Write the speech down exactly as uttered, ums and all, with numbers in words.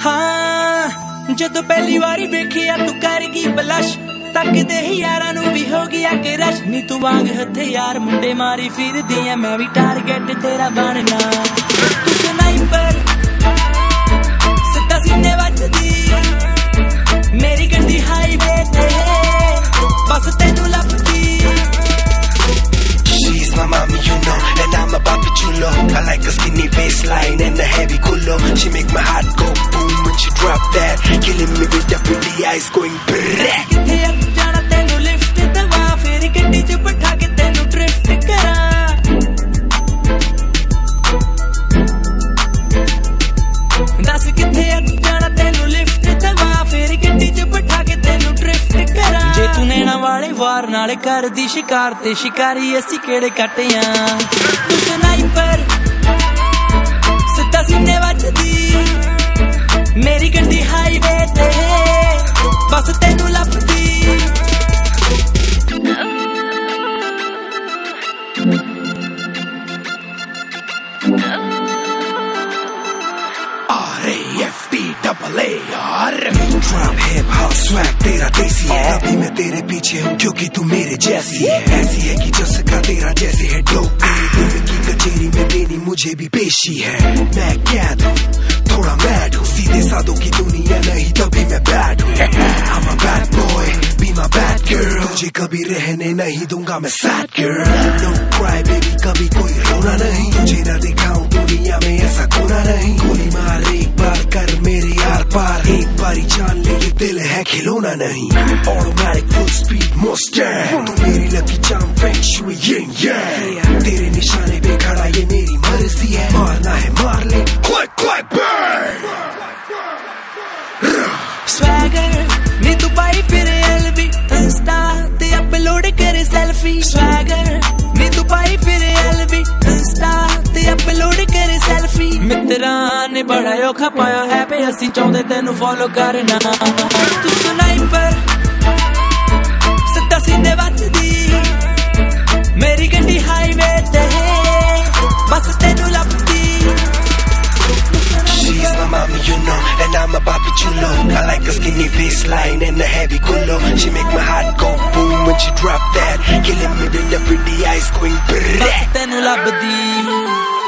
हाँ जदों पहली वारी वेखिया तू करगी बलश तकदे ही यारां नूं भी हो गया कि रश नी तू वांग हथियार मुंडे मारी फिरदी ऐ मैं भी टारगेट तेरा बनना तू स्नाइपर सिद्धा सीने वजदी मेरी गड्डी हाईवे ते बस तैनू लभदी She's my mommy, you know, and I'm a papi chulo. I like a skinny waistline and a heavy culo. She make my heart go boom when she drop that, killing me with her pretty eyes going brrrr. किथे अब जाना तैनू lift दवा फिर गड्डी च बिठा के तैनू ड्रिफ्ट करा दस किथे अब जाना तैनू लिफ्ट दवा फिर गड्डी च बिठा के तैनू ड्रिफ्ट करा जे तू नैना वाले वार नाले कर दी शिकार ते शिकारी असी केड़े कटिया तू स्नाइपर सिद्धा सीने वजदी मेरी गड्डी हाईवे ते बस तैनू लभदी R A F B double A R Trap hip hop swag तेरा देसी है अभी मैं तेरे पीछे हूँ क्योंकि तू मेरे जैसी है ऐसी है कि जैसा तेरा जैसे है डोप तेरे दिल की कचेरी में देनी मुझे भी पेशी है मैं कैद हूँ थोड़ा मैड हूँ सीधे साधों की दुनिया नहीं तभी मैं बैड हूँ I'm a bad boy be my bad girl तुझे कभी रहने नहीं दूंगा मैं sad girl no cry baby कभी कोई रोना नहीं तुझे ना दिखाऊं दुनिया में ऐसा कोना नहीं गोली मार एक बार कर मेरे यार पार एक बारी जान ले ये दिल है खिलौना नहीं automatic full speed Mustang तू मेरी लकी चाम feng shui yin yang तेरे निशाने पे खड़ा ये मेरी मर्जी है मारना है मार ले click click bang Swagger नी तू पाई फिर L V इंस्टा ते अपलोड करे सेल्फी Swagger नी तू पाई फिर L V इंस्टा ते अपलोड करे सेल्फी मित्रां ने बड़ा औखा पाया है पे असी चाहते तैनू फॉलो करना तू स्नाइपर सिद्धा सीने वजदी मेरी गड्डी हाईवे ते बस तैनू लभदी She's my mommy, you know, and I'm a papi chulo. I like a skinny waistline and a heavy culo. She make my heart go boom when she drop that, killing me with her pretty eyes going brrrr. बस तैनू लभदी